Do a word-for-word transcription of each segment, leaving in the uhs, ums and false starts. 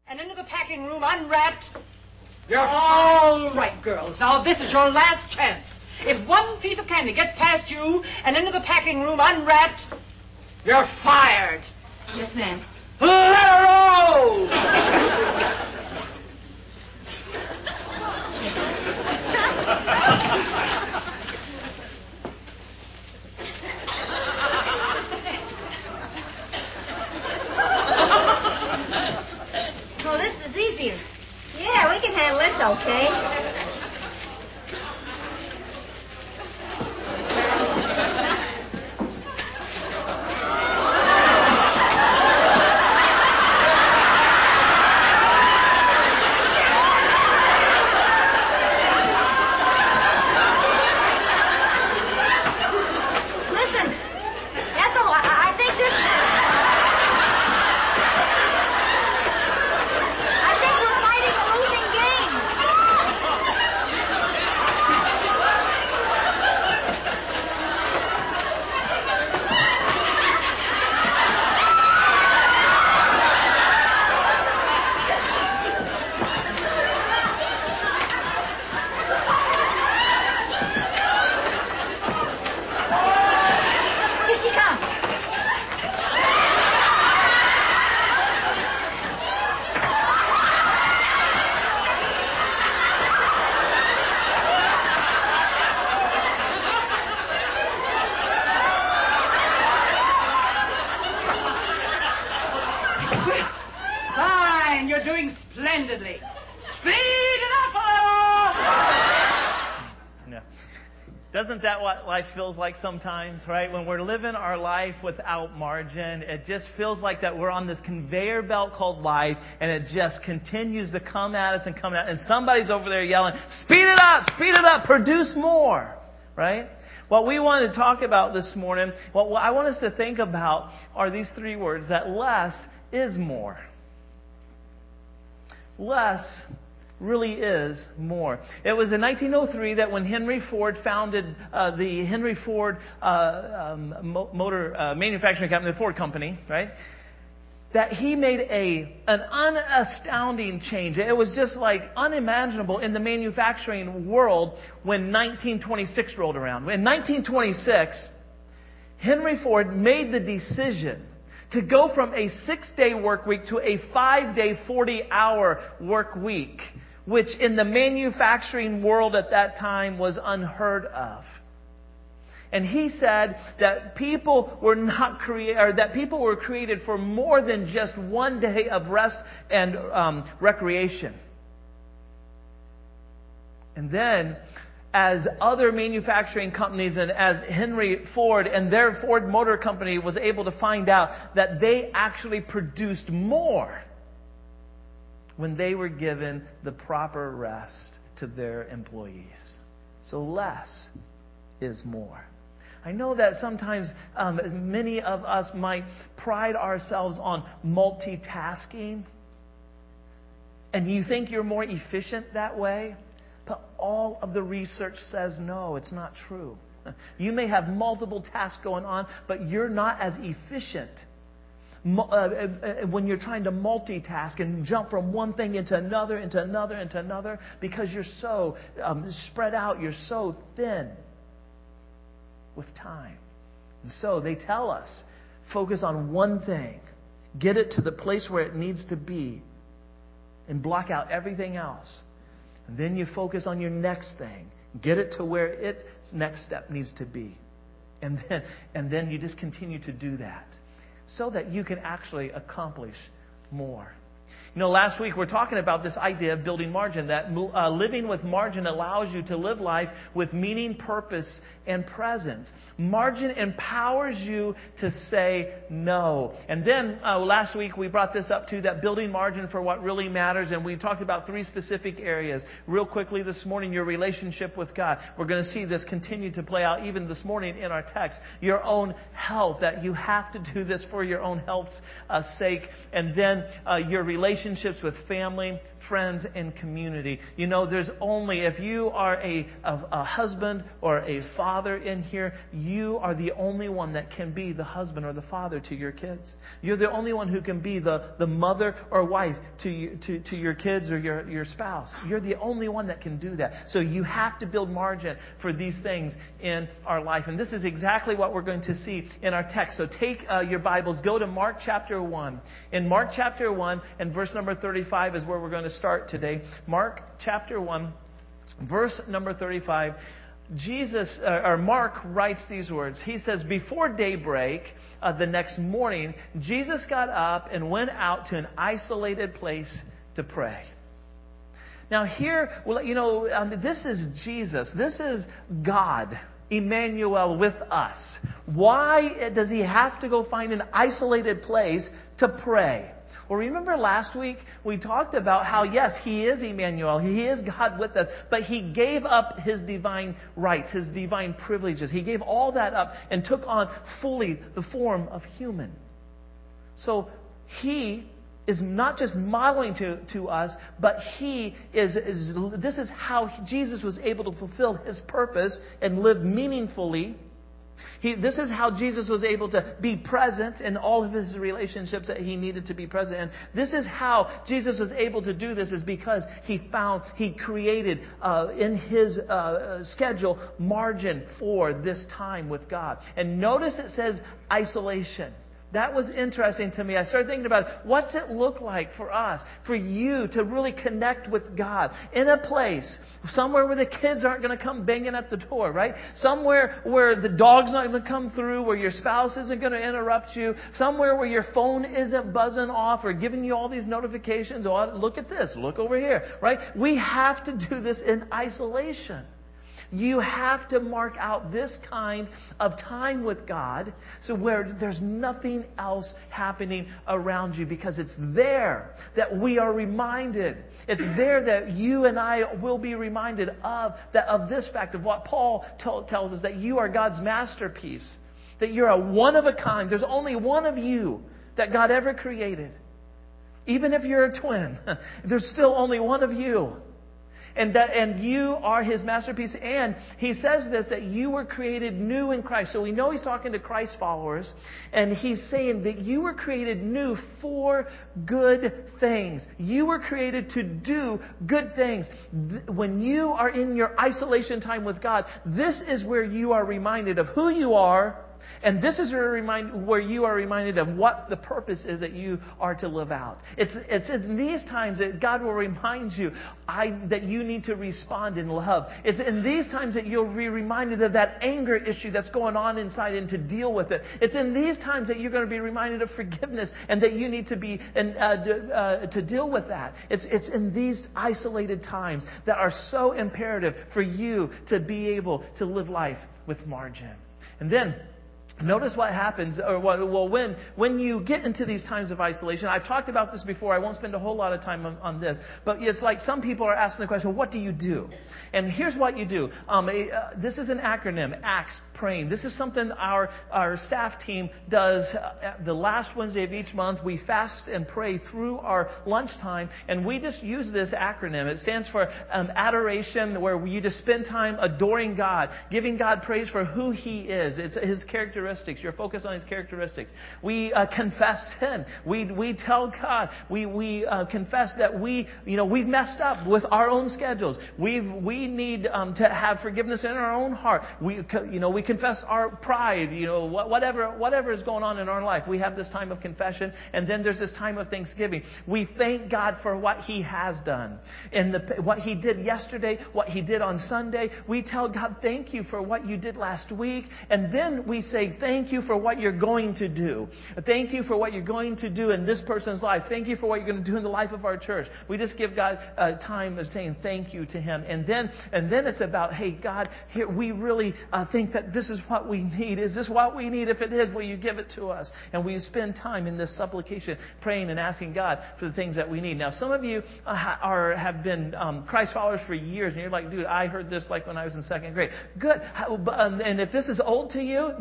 And into the packing room unwrapped. You're all right, girls. Now, this is your last chance. If one piece of candy gets past you and into the packing room unwrapped, you're fired. Yes, ma'am. Let her roll! Oh, this is easier. Yeah, we can handle this okay. Isn't that what life feels like sometimes, right? When we're living our life without margin, it just feels like that we're on this conveyor belt called life, and it just continues to come at us and come at us. And somebody's over there yelling, speed it up, speed it up, produce more, right? What we want to talk about this morning, what I want us to think about are these three words, that less is more. Less really is more. It was in nineteen oh three that when Henry Ford founded uh, the Henry Ford uh, um, motor uh, manufacturing company, the Ford Company, right? That he made a an unastounding change. It was just like unimaginable in the manufacturing world when nineteen twenty-six rolled around. In nineteen twenty-six, Henry Ford made the decision to go from a six-day work week to a five-day, forty-hour work week, which in the manufacturing world at that time was unheard of. And he said that people were not created, or that people were created for more than just one day of rest and um, recreation. And then, as other manufacturing companies and as Henry Ford and their Ford Motor Company was able to find out that they actually produced more when they were given the proper rest to their employees. So less is more. I know that sometimes um, many of us might pride ourselves on multitasking, and you think you're more efficient that way. But all of the research says no, it's not true. You may have multiple tasks going on, but you're not as efficient when you're trying to multitask and jump from one thing into another, into another, into another, because you're so um, spread out, you're so thin with time. And so they tell us, focus on one thing, get it to the place where it needs to be, and block out everything else. And then you focus on your next thing. Get it to where its next step needs to be. And then, and then you just continue to do that so that you can actually accomplish more. You know, last week we we're talking about this idea of building margin, that uh, living with margin allows you to live life with meaning, purpose, and presence. Margin empowers you to say no. And then uh, last week we brought this up too, that building margin for what really matters, and we talked about three specific areas. Real quickly this morning, your relationship with God. We're going to see this continue to play out even this morning in our text. Your own health, that you have to do this for your own health's uh, sake. And then uh, your relationship relationships with family, friends, and community. You know, there's only, if you are a, a, a husband or a father in here, you are the only one that can be the husband or the father to your kids. You're the only one who can be the, the mother or wife to, you, to, to your kids or your, your spouse. You're the only one that can do that. So you have to build margin for these things in our life. And this is exactly what we're going to see in our text. So take uh, your Bibles, go to Mark chapter one. In Mark chapter one and verse number thirty-five is where we're going to start today. Mark chapter one, verse number thirty-five. Jesus, uh, or Mark writes these words. He says, before daybreak uh, the next morning, Jesus got up and went out to an isolated place to pray. Now here, well, you know, um, this is Jesus. This is God, Emmanuel with us. Why does he have to go find an isolated place to pray? Well, remember last week we talked about how, yes, he is Emmanuel. He is God with us. But he gave up his divine rights, his divine privileges. He gave all that up and took on fully the form of human. So he is not just modeling to, to us, but he is, is, this is how Jesus was able to fulfill his purpose and live meaningfully. He, this is how Jesus was able to be present in all of his relationships that he needed to be present in. This is how Jesus was able to do this, is because he found, he created uh, in his uh, schedule margin for this time with God. And notice it says isolation. That was interesting to me. I started thinking about what's it look like for us, for you to really connect with God in a place, somewhere where the kids aren't going to come banging at the door, right? Somewhere where the dog's not going to come through, where your spouse isn't going to interrupt you, somewhere where your phone isn't buzzing off or giving you all these notifications. Oh, look at this, look over here, right? We have to do this in isolation. You have to mark out this kind of time with God, so where there's nothing else happening around you, because it's there that we are reminded. It's there that you and I will be reminded of that, of this fact, of what Paul t- tells us, that you are God's masterpiece, that you're a one of a kind. There's only one of you that God ever created. Even if you're a twin, there's still only one of you. And that, and you are his masterpiece. And he says this, that you were created new in Christ. So we know he's talking to Christ followers. And he's saying that you were created new for good things. You were created to do good things. When you are in your isolation time with God, this is where you are reminded of who you are. And this is where, remind, where you are reminded of what the purpose is that you are to live out. It's, it's in these times that God will remind you I, that you need to respond in love. It's in these times that you'll be reminded of that anger issue that's going on inside and to deal with it. It's in these times that you're going to be reminded of forgiveness and that you need to be and, uh, uh, to deal with that. It's, it's in these isolated times that are so imperative for you to be able to live life with margin. And then, notice what happens, or well, when when you get into these times of isolation. I've talked about this before. I won't spend a whole lot of time on, on this. But it's like some people are asking the question, what do you do? And here's what you do. Um, uh, this is an acronym, ACTS, praying. This is something our, our staff team does uh, the last Wednesday of each month. We fast and pray through our lunchtime, and we just use this acronym. It stands for um, adoration, where you just spend time adoring God, giving God praise for who He is. It's His characteristics. You're focused on His characteristics. We uh, confess sin. We we tell God. We we uh, confess that we you know we've messed up with our own schedules. We've we need um, to have forgiveness in our own heart. We you know we confess our pride. You know whatever whatever is going on in our life. We have this time of confession, and then there's this time of thanksgiving. We thank God for what He has done and the, what He did yesterday, what He did on Sunday. We tell God, thank you for what you did last week, and then we say, thank you for what you're going to do. Thank you for what you're going to do in this person's life. Thank you for what you're going to do in the life of our church. We just give God a time of saying thank you to Him. And then and then it's about, hey, God, here we really uh, think that this is what we need. Is this what we need? If it is, will you give it to us? And we spend time in this supplication, praying and asking God for the things that we need. Now, some of you uh, are have been um, Christ followers for years, and you're like, dude, I heard this like when I was in second grade. Good. And if this is old to you, then you know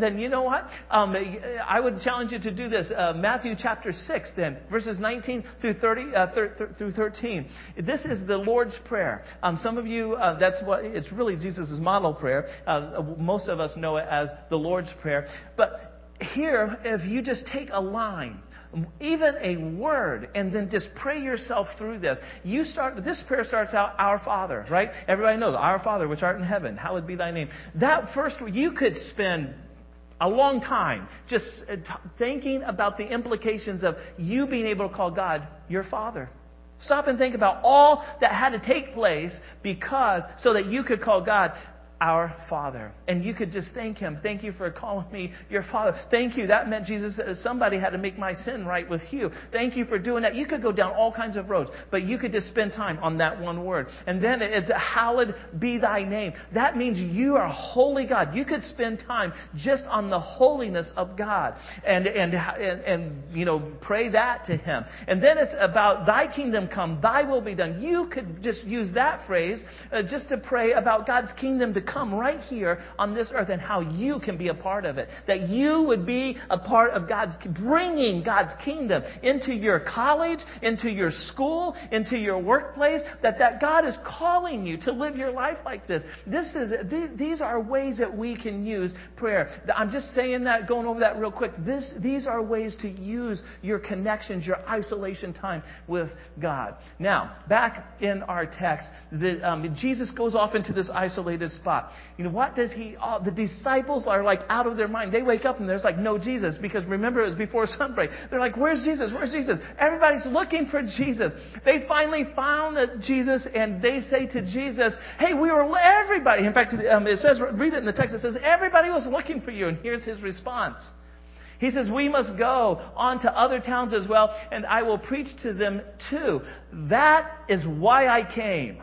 what? Um, I would challenge you to do this. Uh, Matthew chapter six, then, verses nineteen through thirty, uh, thir- through thirteen. This is the Lord's Prayer. Um, some of you, uh, that's what it's really Jesus' model prayer. Uh, most of us know it as the Lord's Prayer. But here, if you just take a line, even a word, and then just pray yourself through this. You start. This prayer starts out, Our Father, right? Everybody knows, Our Father, which art in heaven, hallowed be thy name. That first, you could spend a long time just t- thinking about the implications of you being able to call God your Father. Stop and think about all that had to take place because, so that you could call God our Father. And you could just thank Him. Thank you for calling me your Father. Thank you. That meant Jesus, somebody had to make my sin right with you. Thank you for doing that. You could go down all kinds of roads, but you could just spend time on that one word. And then it's hallowed be thy name. That means you are holy God. You could spend time just on the holiness of God and, and, and, and you know, pray that to Him. And then it's about thy kingdom come, thy will be done. You could just use that phrase uh, just to pray about God's kingdom to come right here on this earth and how you can be a part of it. That you would be a part of God's, bringing God's kingdom into your college, into your school, into your workplace. That, that God is calling you to live your life like this. This is, these are ways that we can use prayer. I'm just saying that, going over that real quick. This, these are ways to use your connections, your isolation time with God. Now, back in our text, the, um, Jesus goes off into this isolated spot. You know, what does he, oh, the disciples are like out of their mind. They wake up and there's like no Jesus, because remember it was before sunbreak. They're like, where's Jesus? Where's Jesus? Everybody's looking for Jesus. They finally found Jesus and they say to Jesus, hey, we were, everybody. In fact, um, it says, read it in the text, it says, everybody was looking for you. And here's his response. He says, we must go on to other towns as well, and I will preach to them too. That is why I came.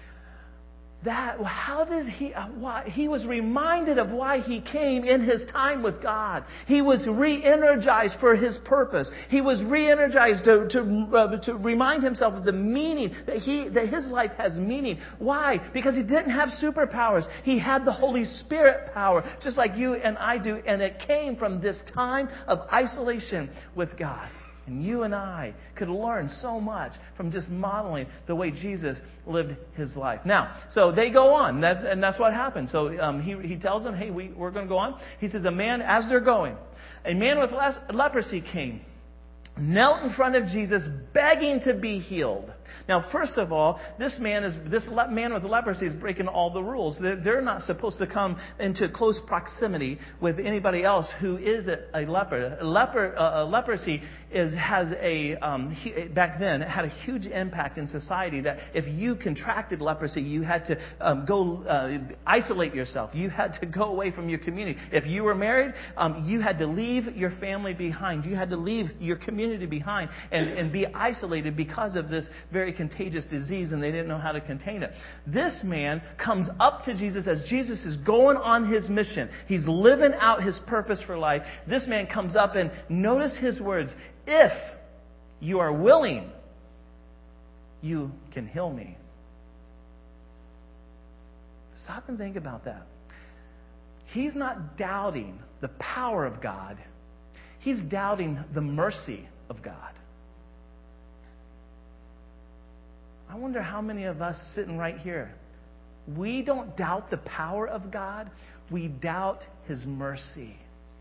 That, how does he, why, he was reminded of why he came in his time with God. He was re-energized for his purpose. He was re-energized to, to, uh, to remind himself of the meaning, that he, that his life has meaning. Why? Because he didn't have superpowers. He had the Holy Spirit power, just like you and I do, and it came from this time of isolation with God. And you and I could learn so much from just modeling the way Jesus lived his life. Now, so they go on, that's, and that's what happened. So um, he, he tells them, hey, we, we're going to go on. He says, a man, as they're going, a man with leprosy came, knelt in front of Jesus, begging to be healed. Now, first of all, this man is this le- man with leprosy is breaking all the rules. They're, they're not supposed to come into close proximity with anybody else who is a, a leper. A leper uh, a leprosy is has a um, he, back then it had a huge impact in society. That if you contracted leprosy, you had to um, go uh, isolate yourself. You had to go away from your community. If you were married, um, you had to leave your family behind. You had to leave your community behind and, and be isolated because of this very contagious disease, and they didn't know how to contain it. This man comes up to Jesus as Jesus is going on his mission. He's living out his purpose for life. This man comes up and notice his words, if you are willing, you can heal me. Stop and think about that. He's not doubting the power of God. He's doubting the mercy of God. I wonder how many of us sitting right here, we don't doubt the power of God, we doubt His mercy.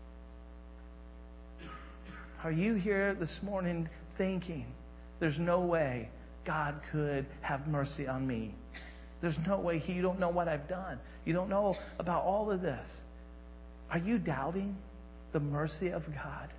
Are you here this morning thinking, there's no way God could have mercy on me? There's no way. You don't know what I've done. You don't know about all of this. Are you doubting the mercy of God?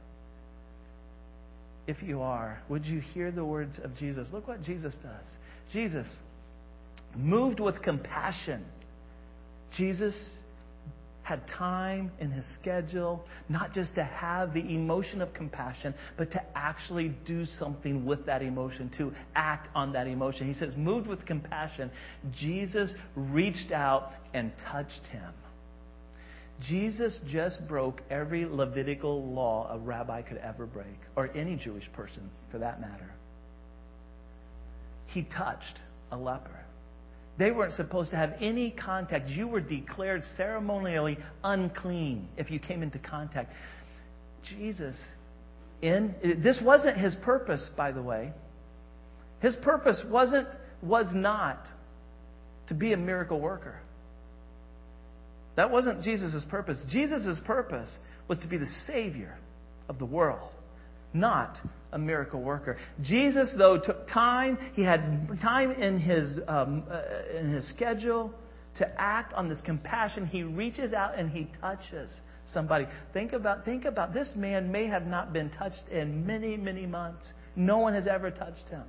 If you are, would you hear the words of Jesus? Look what Jesus does. Jesus, moved with compassion. Jesus had time in his schedule, not just to have the emotion of compassion, but to actually do something with that emotion, to act on that emotion. He says, moved with compassion, Jesus reached out and touched him. Jesus just broke every Levitical law a rabbi could ever break, or any Jewish person for that matter. He touched a leper. They weren't supposed to have any contact. You were declared ceremonially unclean if you came into contact. Jesus, in this wasn't his purpose, by the way. His purpose wasn't, was not to be a miracle worker. That wasn't Jesus' purpose. Jesus' purpose was to be the Savior of the world, not a miracle worker. Jesus, though, took time. He had time in his um, uh, in his schedule to act on this compassion. He reaches out and he touches somebody. Think about, think about this man may have not been touched in many, many months. No one has ever touched him.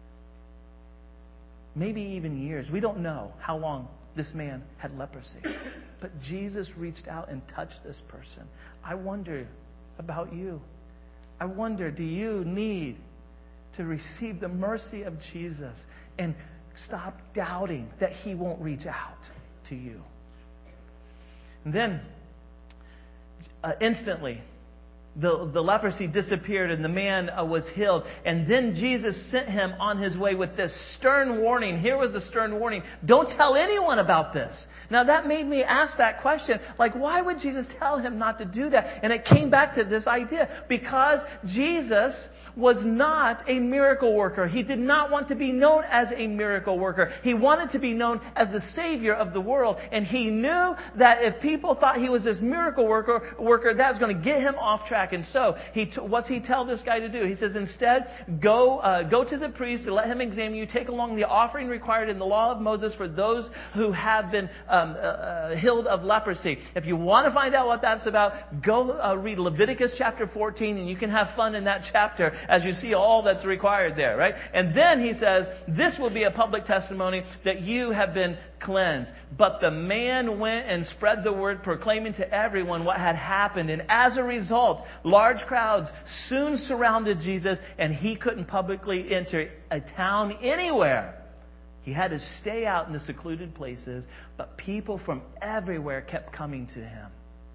Maybe even years. We don't know how long this man had leprosy. But Jesus reached out and touched this person. I wonder about you. I wonder, do you need to receive the mercy of Jesus and stop doubting that he won't reach out to you? And then, uh, instantly, the, the leprosy disappeared and the man uh, was healed. And then Jesus sent him on his way with this stern warning. Here was the stern warning. Don't tell anyone about this. Now that made me ask that question. Like, why would Jesus tell him not to do that? And it came back to this idea. Because Jesus was not a miracle worker. He did not want to be known as a miracle worker. He wanted to be known as the Savior of the world. And he knew that if people thought he was this miracle worker, worker that was going to get him off track. And so, he t- what's he tell this guy to do? He says, instead, go uh, go to the priest and let him examine you. Take along the offering required in the law of Moses for those who have been um, uh, uh, healed of leprosy. If you want to find out what that's about, go uh, read Leviticus chapter fourteen, and you can have fun in that chapter as you see all that's required there, right? And then he says, this will be a public testimony that you have been cleansed. But the man went and spread the word, proclaiming to everyone what had happened. And as a result, large crowds soon surrounded Jesus, and he couldn't publicly enter a town anywhere. He had to stay out in the secluded places, but people from everywhere kept coming to him.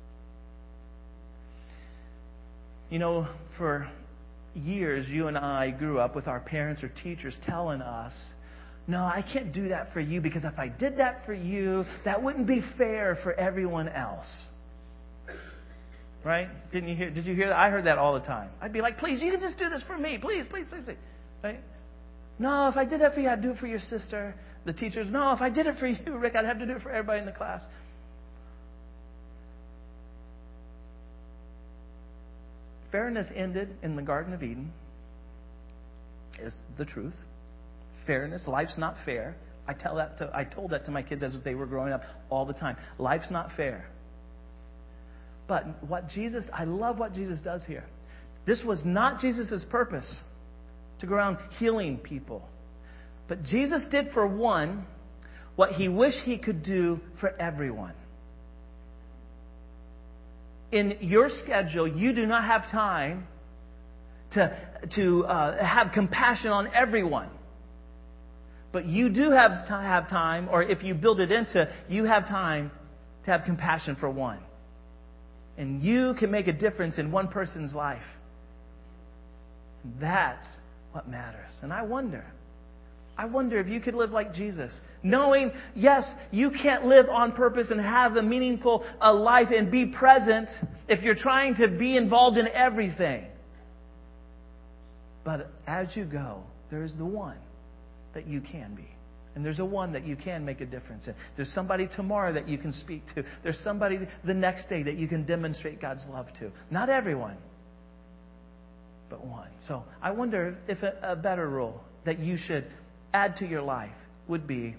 You know, for years, you and I grew up with our parents or teachers telling us, no, I can't do that for you because if I did that for you, that wouldn't be fair for everyone else. Right? Didn't you hear? Did you hear that? I heard that all the time. I'd be like, please, you can just do this for me. Please, please, please, please. Right? No, if I did that for you, I'd do it for your sister. The teachers, no, if I did it for you, Rick, I'd have to do it for everybody in the class. Fairness ended in the Garden of Eden, is the truth. Fairness, life's not fair. I tell that to, I told that to my kids as they were growing up all the time. Life's not fair. But what Jesus, I love what Jesus does here. This was not Jesus' purpose, to go around healing people. But Jesus did for one what he wished he could do for everyone. In your schedule, you do not have time to, to uh, have compassion on everyone. But you do have to have time, or if you build it into, you have time to have compassion for one. And you can make a difference in one person's life. That's what matters. And I wonder, I wonder if you could live like Jesus. Knowing, yes, you can't live on purpose and have a meaningful uh, life and be present if you're trying to be involved in everything. But as you go, there is the one that you can be. And there's a one that you can make a difference in. There's somebody tomorrow that you can speak to. There's somebody the next day that you can demonstrate God's love to. Not everyone, but one. So I wonder if a, a better rule that you should add to your life would be,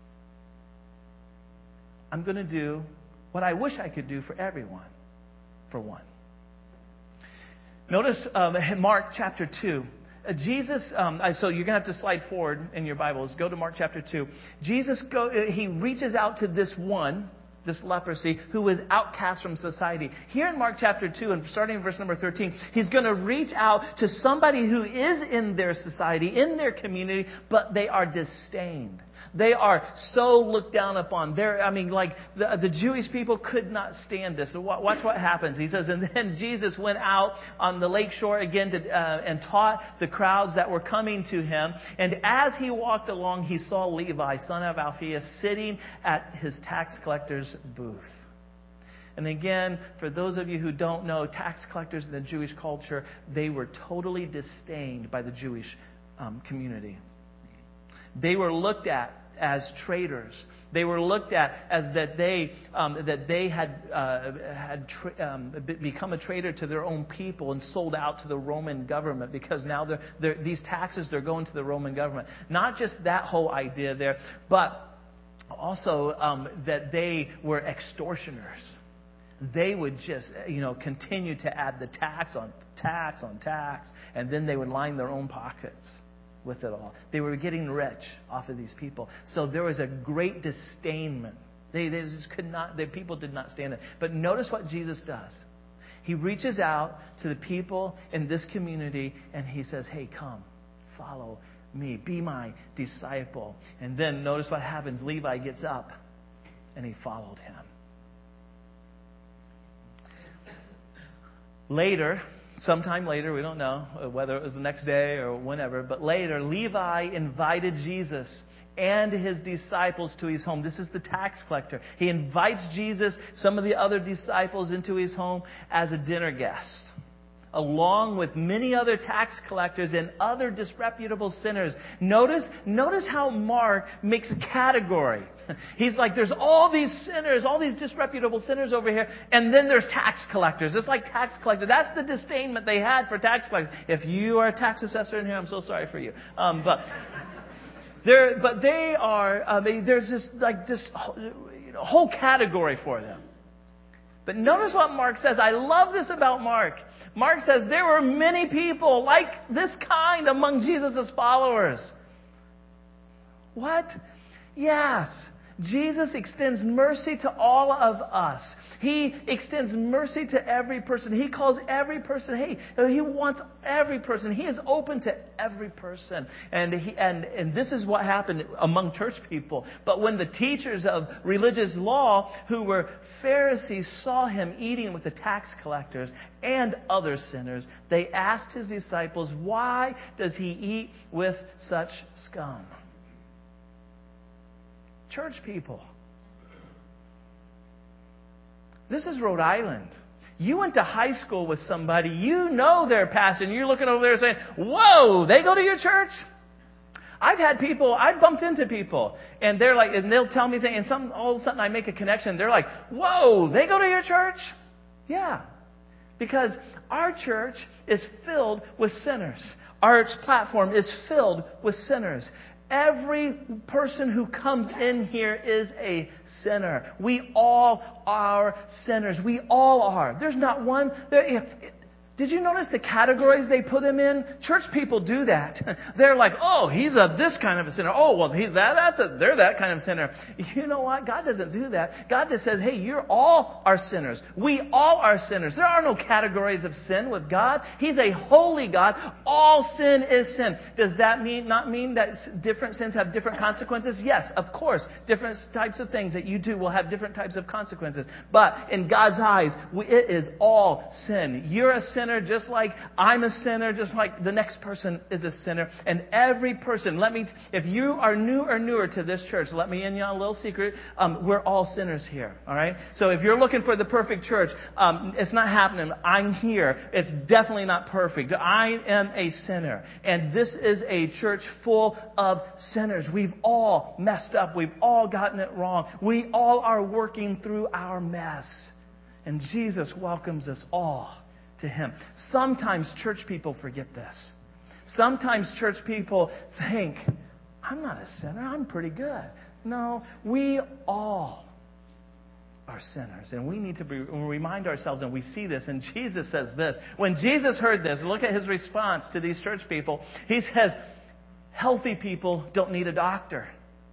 I'm going to do what I wish I could do for everyone, for one. Notice um, Mark chapter two. Uh, Jesus, um, so you're going to have to slide forward in your Bibles. Go to Mark chapter two. Jesus, go, he reaches out to this one, this leprosy, who was outcast from society. Here in Mark chapter two, and starting in verse number thirteen, he's going to reach out to somebody who is in their society, in their community, but they are disdained. They are so looked down upon. They're, I mean, like the, the Jewish people could not stand this. So watch what happens. He says, and then Jesus went out on the lake shore again to, uh, and taught the crowds that were coming to him. And as he walked along, he saw Levi, son of Alphaeus, sitting at his tax collector's booth. And again, for those of you who don't know, tax collectors in the Jewish culture, they were totally disdained by the Jewish um, community. They were looked at as traitors. They were looked at as that they um, that they had uh, had tra- um, become a traitor to their own people and sold out to the Roman government, because now they're, they're, these taxes, they're going to the Roman government. Not just that whole idea there, but also um, that they were extortioners. They would just, you know, continue to add the tax on tax on tax, and then they would line their own pockets with it all. They were getting rich off of these people. So there was a great disdainment. They, they just could not, the people did not stand it. But notice what Jesus does. He reaches out to the people in this community and he says, hey, come, follow me, be my disciple. And then notice what happens. Levi gets up and he followed him. Later, sometime later, we don't know whether it was the next day or whenever, but later, Levi invited Jesus and his disciples to his home. This is the tax collector. He invites Jesus, some of the other disciples, into his home as a dinner guest, along with many other tax collectors and other disreputable sinners. Notice, notice how Mark makes a category. He's like, there's all these sinners, all these disreputable sinners over here, and then there's tax collectors. It's like tax collectors. That's the disdainment they had for tax collectors. If you are a tax assessor in here, I'm so sorry for you. Um, but there, but they are. I mean, there's this like this you know, whole category for them. But notice what Mark says. I love this about Mark. Mark says there were many people like this kind among Jesus' followers. What? Yes. Jesus extends mercy to all of us. He extends mercy to every person. He calls every person, hey, he wants every person. He is open to every person. And, he, and, and this is what happened among church people. But when the teachers of religious law, who were Pharisees, saw him eating with the tax collectors and other sinners, they asked his disciples, why does he eat with such scum? Church people. This is Rhode Island. You went to high school with somebody, you know their pastor, and you're looking over there saying, whoa, they go to your church? I've had people, I've bumped into people, and they're like, and they'll tell me things, and some, all of a sudden I make a connection, they're like, whoa, they go to your church? Yeah. Because our church is filled with sinners. Our platform is filled with sinners. Every person who comes in here is a sinner. We all are sinners. We all are. There's not one. There, did you notice the categories they put him in? Church people do that. They're like, oh, he's a this kind of a sinner. Oh, well, he's that. That's a. They're that kind of sinner. You know what? God doesn't do that. God just says, hey, you're all are sinners. We all are sinners. There are no categories of sin with God. He's a holy God. All sin is sin. Does that mean not mean that different sins have different consequences? Yes, of course. Different types of things that you do will have different types of consequences. But in God's eyes, it is all sin. You're a sinner. Just like I'm a sinner, just like the next person is a sinner. And every person, let me, if you are new or newer to this church, let me in you on a little secret. Um, we're all sinners here. All right. So if you're looking for the perfect church, um, it's not happening. I'm here. It's definitely not perfect. I am a sinner. And this is a church full of sinners. We've all messed up. We've all gotten it wrong. We all are working through our mess. And Jesus welcomes us all to Him. Sometimes church people forget this. Sometimes church people think, I'm not a sinner, I'm pretty good. No, we all are sinners. And we need to be, remind ourselves, and we see this, and Jesus says this. When Jesus heard this, look at His response to these church people. He says, healthy people don't need a doctor.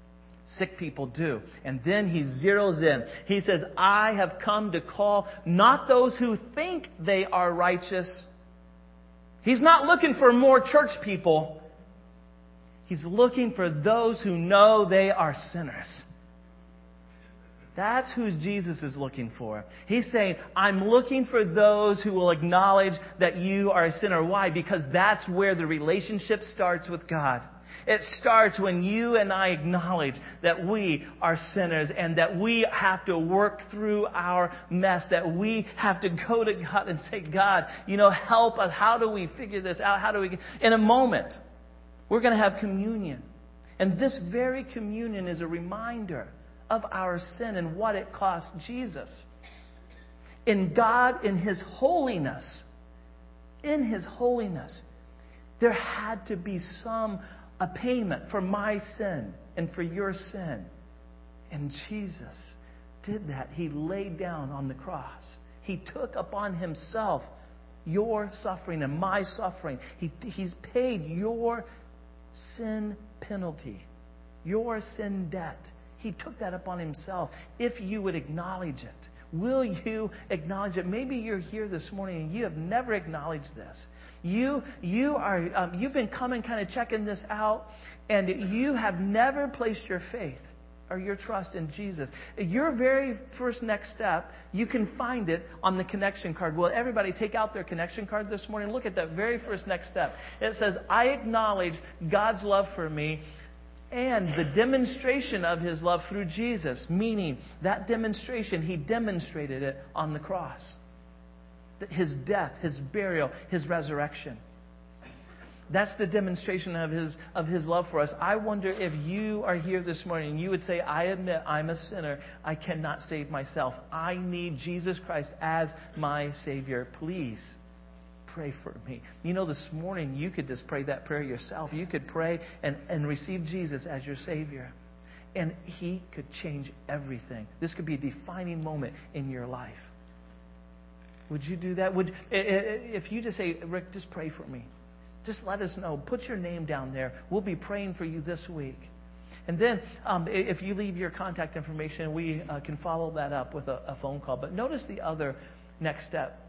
Sick people do. And then he zeroes in. He says, I have come to call not those who think they are righteous. He's not looking for more church people. He's looking for those who know they are sinners. That's who Jesus is looking for. He's saying, I'm looking for those who will acknowledge that you are a sinner. Why? Because that's where the relationship starts with God. It starts when you and I acknowledge that we are sinners and that we have to work through our mess, that we have to go to God and say, God, you know, help us. How do we figure this out? How do we... In a moment, we're going to have communion. And this very communion is a reminder of our sin and what it cost Jesus. In God, in His holiness, in His holiness, there had to be some a payment for my sin and for your sin. And Jesus did that. He laid down on the cross. He took upon Himself your suffering and my suffering. He, he's paid your sin penalty, your sin debt. He took that upon Himself. If you would acknowledge it, will you acknowledge it? Maybe you're here this morning and you have never acknowledged this. You you are um, you've been coming, kind of checking this out, and you have never placed your faith or your trust in Jesus. Your very first next step, you can find it on the connection card. Will everybody take out their connection card this morning? Look at that very first next step. It says, I acknowledge God's love for me and the demonstration of His love through Jesus, meaning that demonstration, He demonstrated it on the cross. His death, His burial, His resurrection. That's the demonstration of His of His love for us. I wonder if you are here this morning and you would say, I admit I'm a sinner. I cannot save myself. I need Jesus Christ as my Savior. Please pray for me. You know, this morning you could just pray that prayer yourself. You could pray and, and receive Jesus as your Savior. And He could change everything. This could be a defining moment in your life. Would you do that? Would if you just say, Rick, just pray for me. Just let us know. Put your name down there. We'll be praying for you this week. And then um, if you leave your contact information, we uh, can follow that up with a, a phone call. But notice the other next step.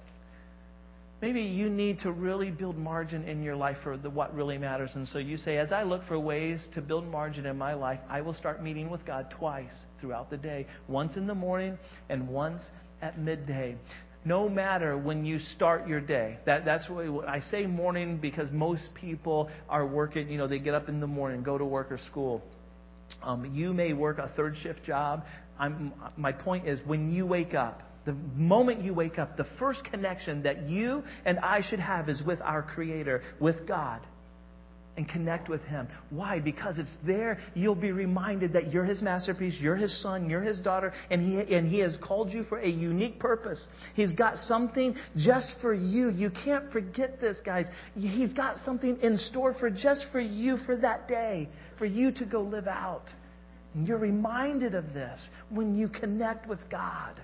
Maybe you need to really build margin in your life for the, what really matters. And so you say, as I look for ways to build margin in my life, I will start meeting with God twice throughout the day. Once in the morning and once at midday. No matter when you start your day. That, that's what I say morning because most people are working, you know, they get up in the morning, go to work or school. Um, you may work a third shift job. I'm, my point is when you wake up, the moment you wake up, the first connection that you and I should have is with our Creator, with God. And connect with Him. Why? Because it's there you'll be reminded that you're His masterpiece, you're His son, you're His daughter, and He and He has called you for a unique purpose. He's got something just for you. You can't forget this, guys. He's got something in store for just for you for that day, for you to go live out. And you're reminded of this when you connect with God.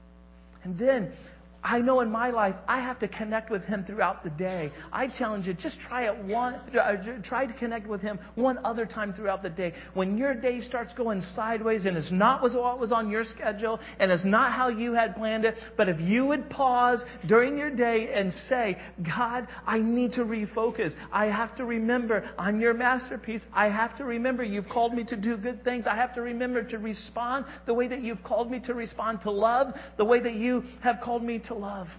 And then I know in my life, I have to connect with Him throughout the day. I challenge you, just try it one, try to connect with Him one other time throughout the day. When your day starts going sideways and it's not what was on your schedule and it's not how you had planned it, but if you would pause during your day and say, God, I need to refocus. I have to remember I'm your masterpiece. I have to remember you've called me to do good things. I have to remember to respond the way that you've called me to respond, to love the way that you have called me to love.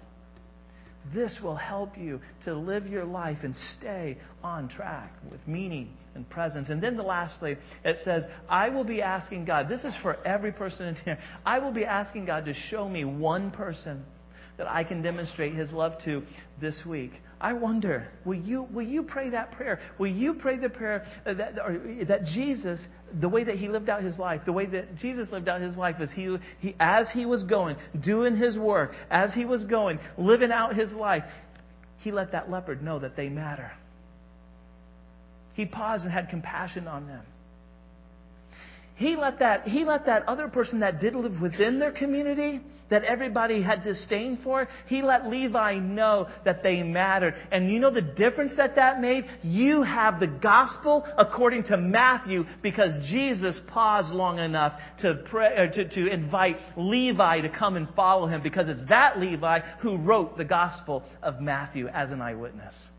This will help you to live your life and stay on track with meaning and presence. And then the lastly, it says, I will be asking God, this is for every person in here, I will be asking God to show me one person that I can demonstrate His love to this week. I wonder, will you will you pray that prayer? Will you pray the prayer that, or, that Jesus, the way that He lived out His life, the way that Jesus lived out His life is he, he as He was going, doing His work, as He was going, living out His life, He let that leopard know that they matter. He paused and had compassion on them. He let that, he let that other person that did live within their community, that everybody had disdain for, he let Levi know that they mattered. And you know the difference that that made? You have the gospel according to Matthew because Jesus paused long enough to pray, or to, to invite Levi to come and follow him, because it's that Levi who wrote the gospel of Matthew as an eyewitness.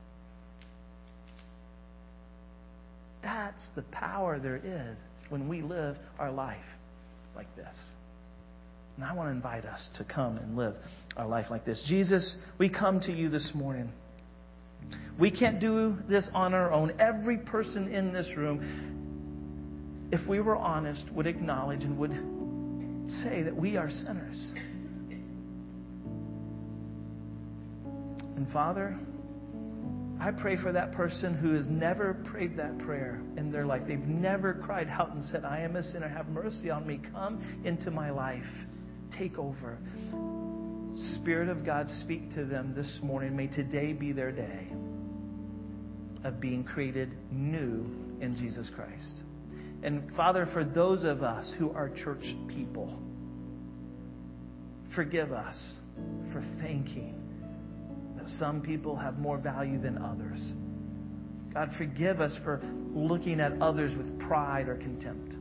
That's the power there is when we live our life like this. And I want to invite us to come and live our life like this. Jesus, we come to you this morning. We can't do this on our own. Every person in this room, if we were honest, would acknowledge and would say that we are sinners. And Father, I pray for that person who has never prayed that prayer in their life. They've never cried out and said, I am a sinner. Have mercy on me. Come into my life. Take over. Spirit of God, speak to them this morning. May today be their day of being created new in Jesus Christ. And Father, for those of us who are church people, forgive us for thinking that some people have more value than others. God, forgive us for looking at others with pride or contempt.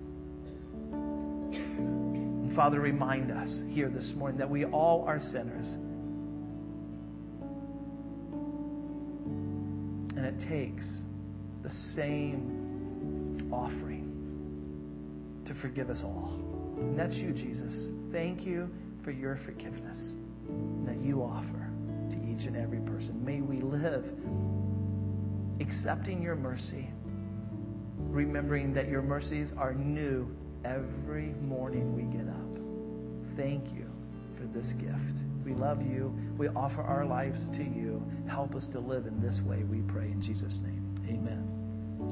And Father, remind us here this morning that we all are sinners. And it takes the same offering to forgive us all. And that's you, Jesus. Thank you for your forgiveness that you offer to each and every person. May we live accepting your mercy, remembering that your mercies are new every morning we get up. Thank you for this gift. We love you. We offer our lives to you. Help us to live in this way, we pray in Jesus' name. Amen.